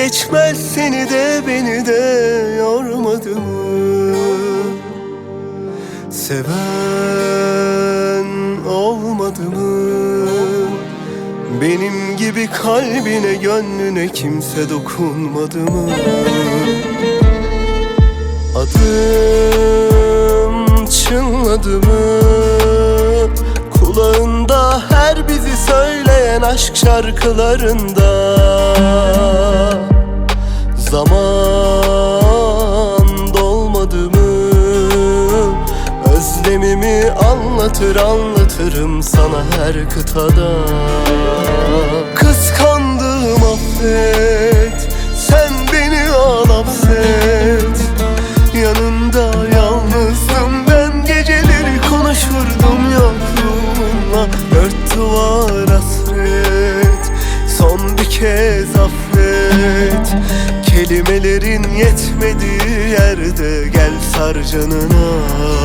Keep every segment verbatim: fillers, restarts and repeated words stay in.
geçmez, seni de beni de yormadı mı? Seven olmadı mı? Benim gibi kalbine, gönlüne kimse dokunmadı mı? Adım çınladı mı? Kulağında her bizi söyleyen aşk şarkılarında. Zaman dolmadı mı? Özlemimi anlatır anlatırım sana her kıtada. Kıskandım affet, sen beni al hapset. Yanında yalnızdım ben, geceleri konuşurdum yokluğunla. Dört duvar hasret, son bir kez affet. Kelimelerin yetmediği yerde gel sar canına.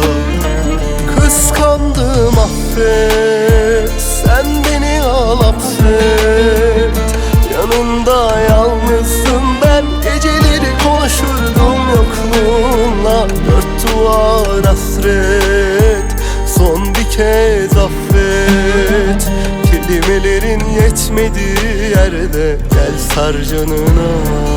Kıskandım affet, sen beni al hapset. Yanında yalnızdım ben, geceleri konuşurdum yokluğunla. Dört duvar hasret, son bir kez affet. Kelimelerin yetmediği yerde gel sar canına.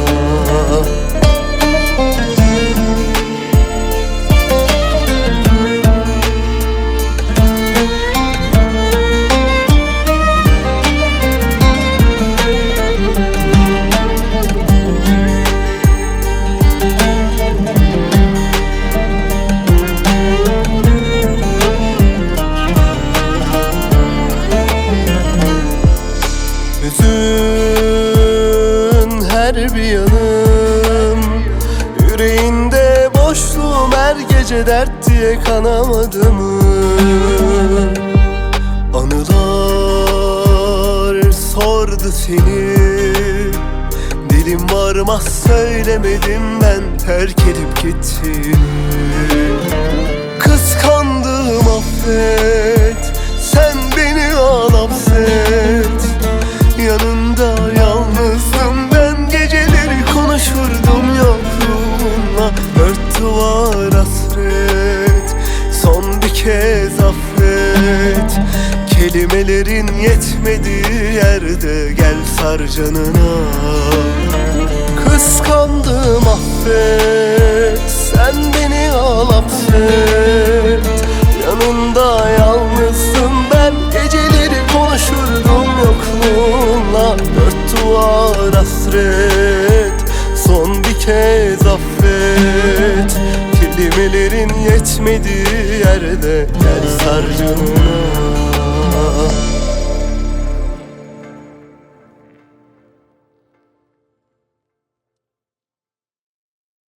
Hüzün her bir yanım, yüreğinde boşluğum her gece dert diye kanamadı mı? Anılar sordu seni, dilim varmaz söylemedim ben terk edip gittiğini. Kıskandım affet, sen beni al hapset. Yanında yalnızdım ben, geceleri konuşurdum yokluğunla. Dört duvar hasret, son bir kez affet. Kelimelerin yetmediği yerde gel sar canına. Kıskandım affet, sen beni al hapset. Yanında yalnızdım ben, geceleri konuşurdum yokluğunla. Dört duvar hasret, son bir kez affet. Kelimelerin yetmediği yerde gel sar canına.